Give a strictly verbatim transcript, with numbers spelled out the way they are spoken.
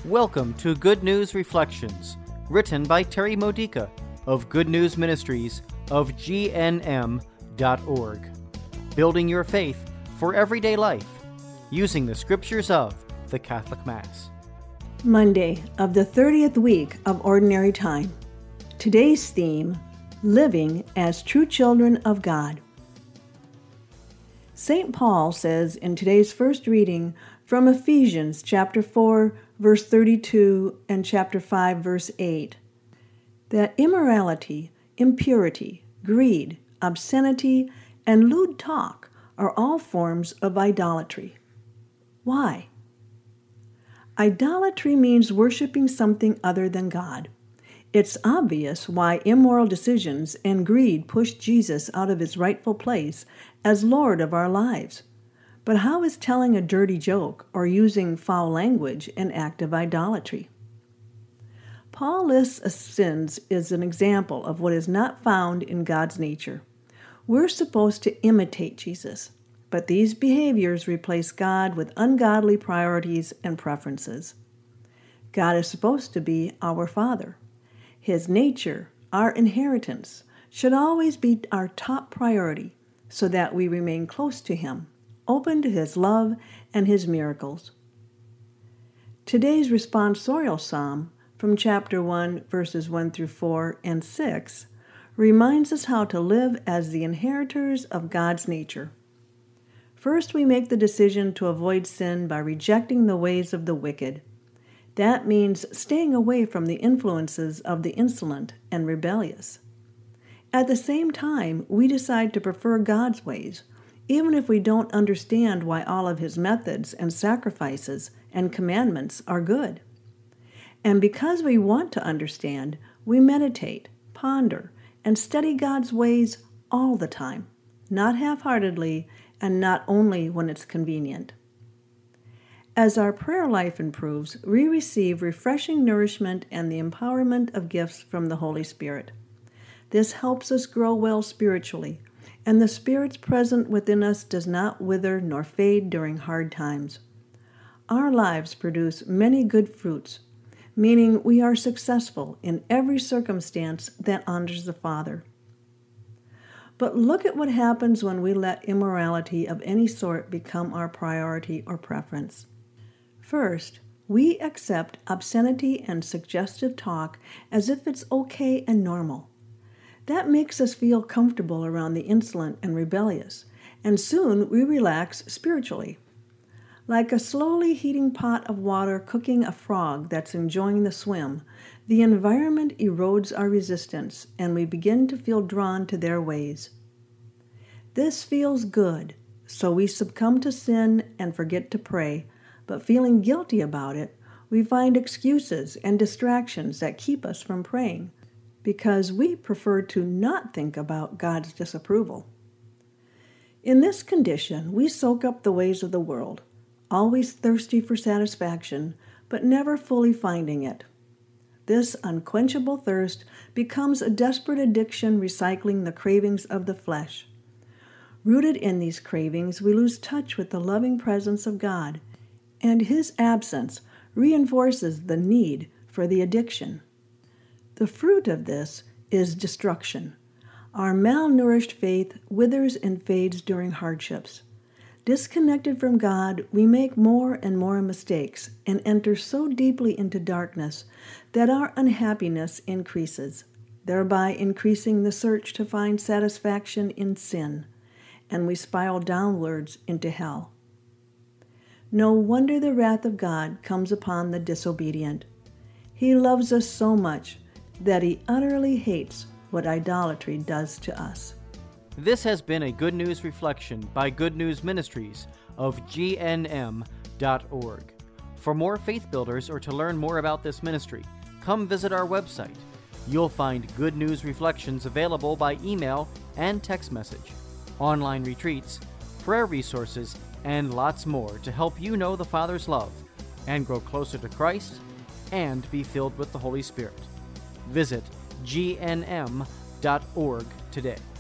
Welcome to Good News Reflections, written by Terry Modica of Good News Ministries of G N M dot org. Building your faith for everyday life, using the scriptures of the Catholic Mass. Monday of the thirtieth week of Ordinary Time. Today's theme, Living as True Children of God. Saint Paul says in today's first reading from Ephesians chapter four, verse thirty-two, and chapter five, verse eight, that immorality, impurity, greed, obscenity, and lewd talk are all forms of idolatry. Why? Idolatry means worshiping something other than God. It's obvious why immoral decisions and greed pushed Jesus out of his rightful place as Lord of our lives. But how is telling a dirty joke or using foul language an act of idolatry? Paul lists sins as an example of what is not found in God's nature. We're supposed to imitate Jesus, but these behaviors replace God with ungodly priorities and preferences. God is supposed to be our Father. His nature, our inheritance, should always be our top priority so that we remain close to Him, open to His love and His miracles. Today's responsorial psalm from chapter one, verses one through four and six, reminds us how to live as the inheritors of God's nature. First, we make the decision to avoid sin by rejecting the ways of the wicked. That means staying away from the influences of the insolent and rebellious. At the same time, we decide to prefer God's ways, even if we don't understand why all of His methods and sacrifices and commandments are good. And because we want to understand, we meditate, ponder, and study God's ways all the time, not half-heartedly and not only when it's convenient. As our prayer life improves, we receive refreshing nourishment and the empowerment of gifts from the Holy Spirit. This helps us grow well spiritually, and the Spirit's present within us does not wither nor fade during hard times. Our lives produce many good fruits, meaning we are successful in every circumstance that honors the Father. But look at what happens when we let immorality of any sort become our priority or preference. First, we accept obscenity and suggestive talk as if it's okay and normal. That makes us feel comfortable around the insolent and rebellious, and soon we relax spiritually. Like a slowly heating pot of water cooking a frog that's enjoying the swim, the environment erodes our resistance, and we begin to feel drawn to their ways. This feels good, so we succumb to sin and forget to pray, but feeling guilty about it, we find excuses and distractions that keep us from praying, because we prefer to not think about God's disapproval. In this condition, we soak up the ways of the world, always thirsty for satisfaction, but never fully finding it. This unquenchable thirst becomes a desperate addiction, recycling the cravings of the flesh. Rooted in these cravings, we lose touch with the loving presence of God, and His absence reinforces the need for the addiction. The fruit of this is destruction. Our malnourished faith withers and fades during hardships. Disconnected from God, we make more and more mistakes and enter so deeply into darkness that our unhappiness increases, thereby increasing the search to find satisfaction in sin, and we spiral downwards into hell. No wonder the wrath of God comes upon the disobedient. He loves us so much that He utterly hates what idolatry does to us. This has been a Good News Reflection by Good News Ministries of G N M dot org. For more faith builders or to learn more about this ministry, come visit our website. You'll find Good News Reflections available by email and text message, online retreats, prayer resources, and lots more to help you know the Father's love and grow closer to Christ and be filled with the Holy Spirit. Visit G N M dot org today.